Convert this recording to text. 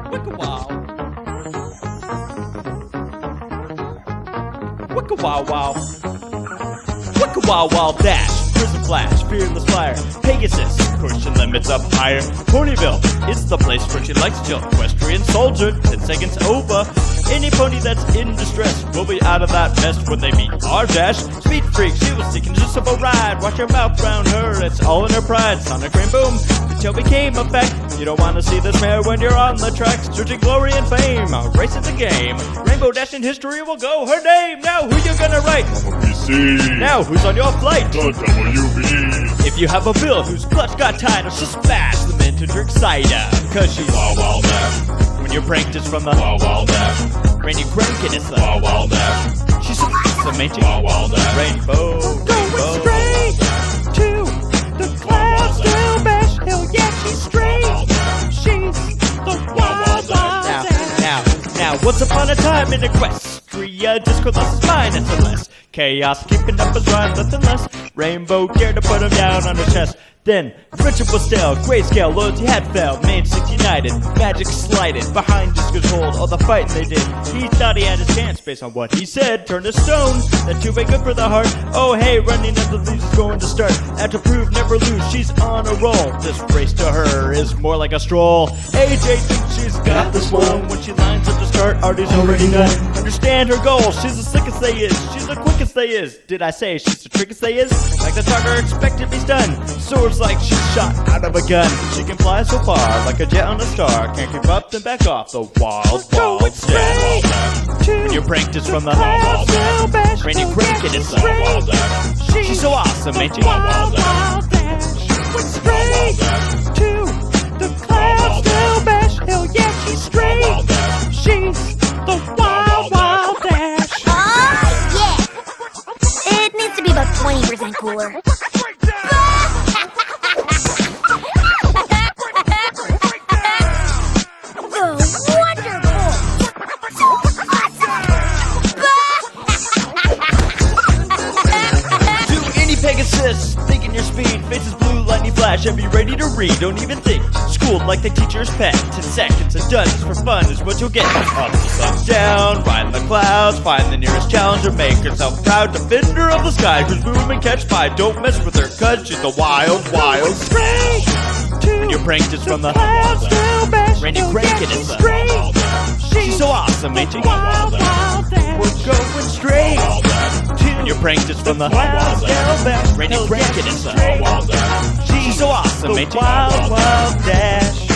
Wicka wow. Wicka wow wow. Wicka wow wow dash. Prism flash, fearless flyer. Pegasus, pushing limits up higher. Ponyville, it's the place where she likes to chill. Equestrian soldier, 10 seconds over. Any pony that's in distress will be out of that mess when they meet our Dash. Speed freak, she was seeking just of a ride. Watch her mouth round her, it's all in her pride. Sonic rain boom, the tail became a fact. You don't want to see this mare when you're on the track. Searching glory and fame, racing the game. Rainbow Dash in history will go her name. Now who you gonna write? PC. Now who's on your flight? The WB. If you have a bill whose clutch got tied, just smash them into drink cider. Cause she's Wow wow dash. when you're pranked it's from the Wow wow dash. rainy crank, it's the Wow wow dash. she's awesome, ain't she? Wow wow dash. Rainbow, Going straight to the clouds, down bash. Hell yeah, she's straight. She's the wild, wild dash. Now, once upon a time in Equestria, Discord lost his mind and less. Chaos keeping up his rhyme, nothing less. Rainbow cared to put him down on his chest. Then, friendship was stale, grayscale, loyalty had failed. Main Six united, magic slighted. Behind Discord's hold, all the fighting they did. He thought he had his chance based on what he said. Turned to stone, that too big good for the heart. Oh hey, running up the leaves is going to start. Had to prove, never lose, she's on a roll. This race to her is more like a stroll. AJ thinks she's got this one. When she lines up to start, Artie's already done. Understand her goal, she's the slickest they is. She's the quickest they is. Did I say she's the trickiest they is? Like the talker expected to be stunned. Swords like she's shot out of a gun. She can fly so far, like a jet on a star. Can't keep up, then back off. The wild, wild Going straight dash. to When you're pranked, it's from the clouds, down bash. rainy Hell crank, yeah, it's she's the Wow straight. dash. she's so awesome, ain't she? Wild, wild dash. Went straight to the clouds, down bash. Hell yeah, she's straight. Wow dash. She's the wild, wild dash. Oh, yeah! It needs to be about 20% cooler. So wonderful! So awesome! To any Pegasus, thinking your speed, faces blue, lightning flash, and be ready to read. Don't even think, schooled like the teacher's pet. 10 seconds of done just for fun is what you'll get. Up to sun down, ride in the clouds, find the nearest challenger, make herself proud, defender of the sky, who's boom and catch by. Don't mess with her, cause she's the wild, wild. Straight to When you're pranked, it's from the clouds, down bash. rainy Hell crank, yeah, and it's she's the straight. she's so awesome, ain't she? Wild, wild dash. We're going straight Wow dash. to your prank just from the Clouds, down bash. rainy Hell crank, yeah, and it's she's the straight. Wow dash. she's so awesome, ain't she? Wild, wild dash.